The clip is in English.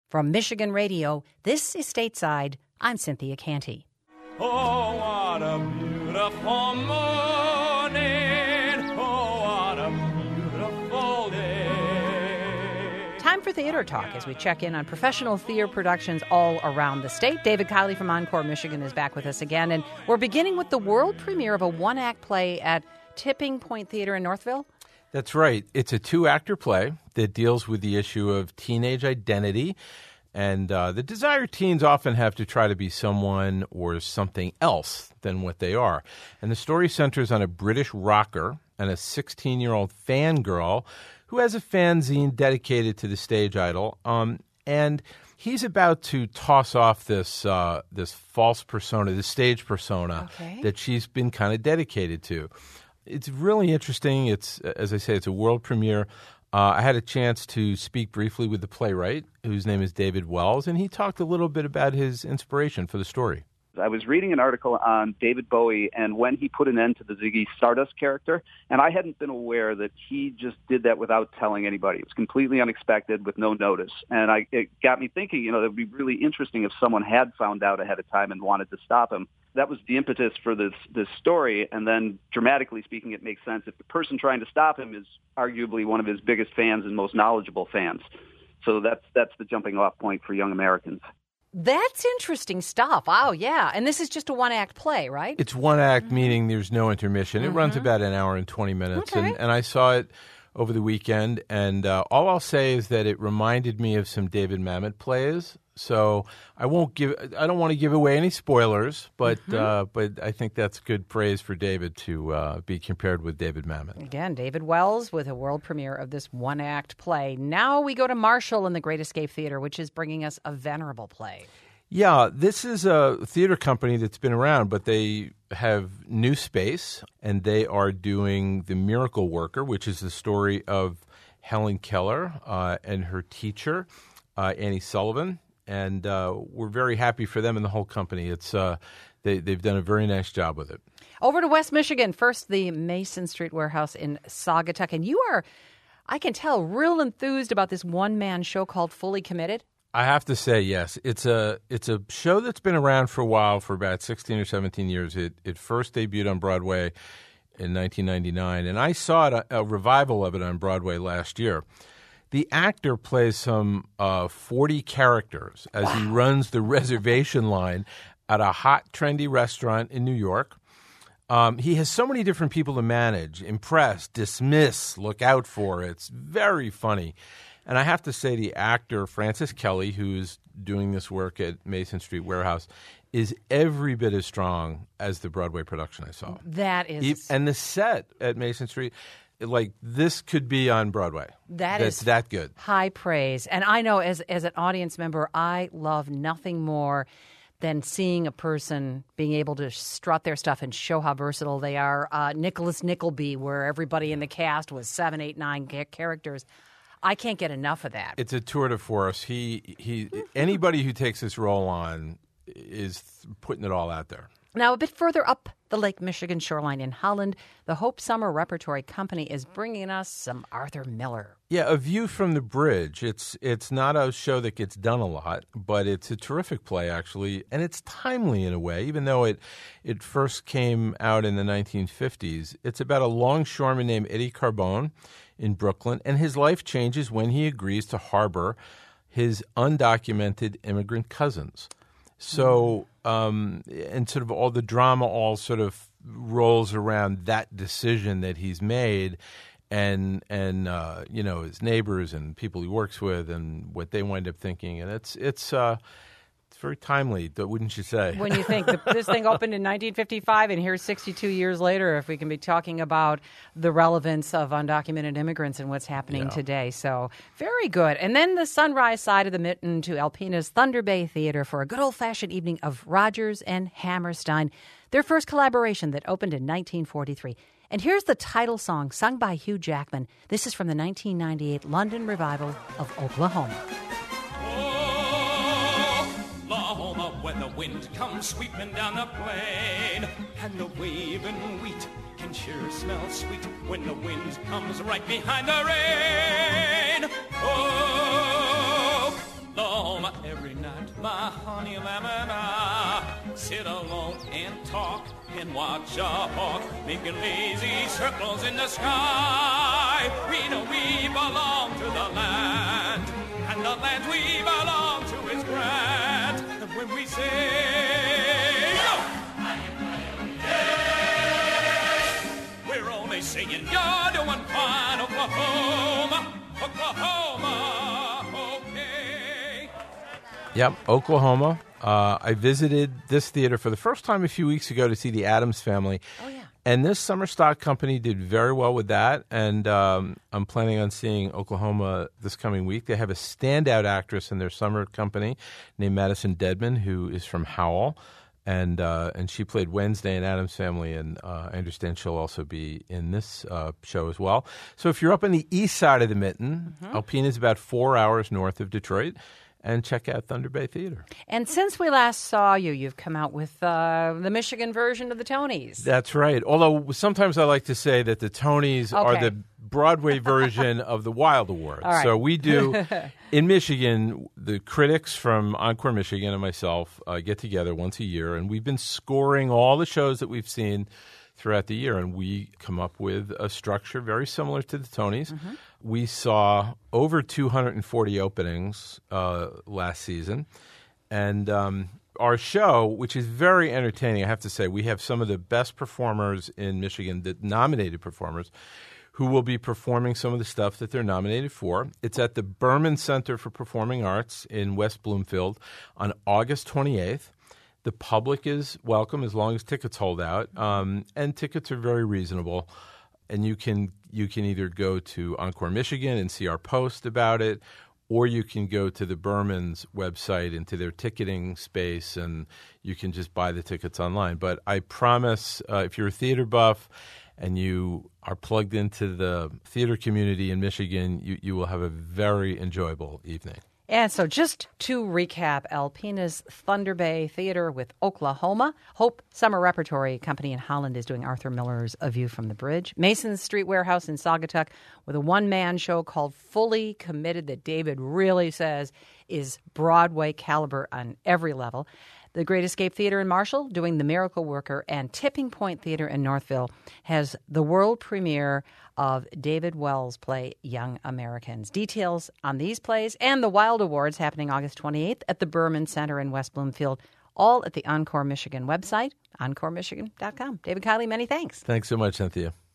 From Michigan Radio, this is Stateside. I'm Cynthia Canty. Oh, what a beautiful morning. Oh, what a beautiful day. Time for Theater Talk as we check in on professional theater productions all around the state. David Kiley from Encore, Michigan is back with us again. And we're beginning with the world premiere of a one-act play at Tipping Point Theater in Northville. That's right. It's a two-actor play that deals with the issue of teenage identity. And the desired teens often have to try to be someone or something else than what they are. And the story centers on a British rocker and a 16-year-old fangirl who has a fanzine dedicated to the stage idol. And he's about to toss off this false persona, this stage persona that she's been kind of dedicated to. It's really interesting. It's, as I say, it's a world premiere. I had a chance to speak briefly with the playwright, whose name is David Wells, and he talked a little bit about his inspiration for the story. I was reading an article on David Bowie and when he put an end to the Ziggy Stardust character, and I hadn't been aware that he just did that without telling anybody. It was completely unexpected with no notice. And it got me thinking, it would be really interesting if someone had found out ahead of time and wanted to stop him. That was the impetus for this story, and then dramatically speaking, it makes sense if the person trying to stop him is arguably one of his biggest fans and most knowledgeable fans. So that's the jumping off point for young Americans. That's interesting stuff. Oh, yeah. And this is just a one-act play, right? It's one act, meaning there's no intermission. It runs about an hour and 20 minutes. Okay. And I saw it over the weekend, and all I'll say is that it reminded me of some David Mamet plays. So I don't want to give away any spoilers, but I think that's good praise for David to be compared with David Mamet. Again, David Wells with a world premiere of this one-act play. Now we go to Marshall and the Great Escape Theater, which is bringing us a venerable play. Yeah, this is a theater company that's been around, but they have new space, and they are doing The Miracle Worker, which is the story of Helen Keller and her teacher, Annie Sullivan. And we're very happy for them and the whole company. It's they've done a very nice job with it. Over to West Michigan. First, the Mason Street Warehouse in Saugatuck. And you are, I can tell, real enthused about this one-man show called Fully Committed. I have to say, yes. It's a show that's been around for a while, for about 16 or 17 years. It first debuted on Broadway in 1999, and I saw a revival of it on Broadway last year. The actor plays some 40 characters as he runs the reservation line at a hot, trendy restaurant in New York. He has so many different people to manage: impress, dismiss, look out for. It's very funny. And I have to say, the actor, Francis Kelly, who's doing this work at Mason Street Warehouse, is every bit as strong as the Broadway production I saw. That is... And the set at Mason Street... Like, this could be on Broadway. That's that good. High praise. And I know as an audience member, I love nothing more than seeing a person being able to strut their stuff and show how versatile they are. Nicholas Nickleby, where everybody in the cast was 7, 8, 9 characters. I can't get enough of that. It's a tour de force. Anybody who takes this role on is putting it all out there. Now, a bit further up the Lake Michigan shoreline in Holland, the Hope Summer Repertory Company is bringing us some Arthur Miller. Yeah, A View from the Bridge. It's not a show that gets done a lot, but it's a terrific play, actually, and it's timely in a way, even though it first came out in the 1950s. It's about a longshoreman named Eddie Carbone in Brooklyn, and his life changes when he agrees to harbor his undocumented immigrant cousins. So, and sort of all the drama all sort of rolls around that decision that he's made, and his neighbors and people he works with and what they wind up thinking, and it's very timely, wouldn't you say? When you think this thing opened in 1955, and here's 62 years later, if we can be talking about the relevance of undocumented immigrants and what's happening today. So very good. And then the sunrise side of the mitten to Alpena's Thunder Bay Theater for a good old-fashioned evening of Rodgers and Hammerstein, their first collaboration that opened in 1943. And here's the title song sung by Hugh Jackman. This is from the 1998 London revival of Oklahoma. When the wind comes sweeping down the plain, and the waving wheat can sure smell sweet when the wind comes right behind the rain. Oklahoma, Every night, my honey lamb and I sit alone and talk and watch a hawk making lazy circles in the sky. We know we belong to the land, and the land we belong to is grand. And when we say, go! We're only saying you're doing fine, Oklahoma, Oklahoma, okay. Yep, Oklahoma. I visited this theater for the first time a few weeks ago to see The Addams Family. Oh, yeah. And this summer stock company did very well with that. And I'm planning on seeing Oklahoma this coming week. They have a standout actress in their summer company named Madison Dedman, who is from Howell. And she played Wednesday in Addams Family, and I understand she'll also be in this show as well. So if you're up on the east side of the Mitten, Alpena is about 4 hours north of Detroit, and check out Thunder Bay Theater. And since we last saw you, you've come out with the Michigan version of the Tonys. That's right. Although sometimes I like to say that the Tonys are the Broadway version of the Wild Awards. All right. So we do, in Michigan, the critics from Encore Michigan and myself get together once a year, and we've been scoring all the shows that we've seen throughout the year, and we come up with a structure very similar to the Tonys. We saw over 240 openings last season, and our show, which is very entertaining, I have to say, we have some of the best performers in Michigan, the nominated performers, who will be performing some of the stuff that they're nominated for. It's at the Berman Center for Performing Arts in West Bloomfield on August 28th. The public is welcome as long as tickets hold out, and tickets are very reasonable. And you can either go to Encore Michigan and see our post about it, or you can go to the Berman's website into their ticketing space, and you can just buy the tickets online. But I promise, if you're a theater buff and you are plugged into the theater community in Michigan, you will have a very enjoyable evening. And so just to recap, Alpena's Thunder Bay Theater with Oklahoma. Hope Summer Repertory Company in Holland is doing Arthur Miller's A View from the Bridge. Mason's Street Warehouse in Saugatuck with a one-man show called Fully Committed that David really says is Broadway caliber on every level. The Great Escape Theater in Marshall doing The Miracle Worker, and Tipping Point Theater in Northville has the world premiere of David Wells' play Young Americans. Details on these plays and the Wild Awards happening August 28th at the Berman Center in West Bloomfield, all at the Encore Michigan website, encoremichigan.com. David Kiley, many thanks. Thanks so much, Cynthia.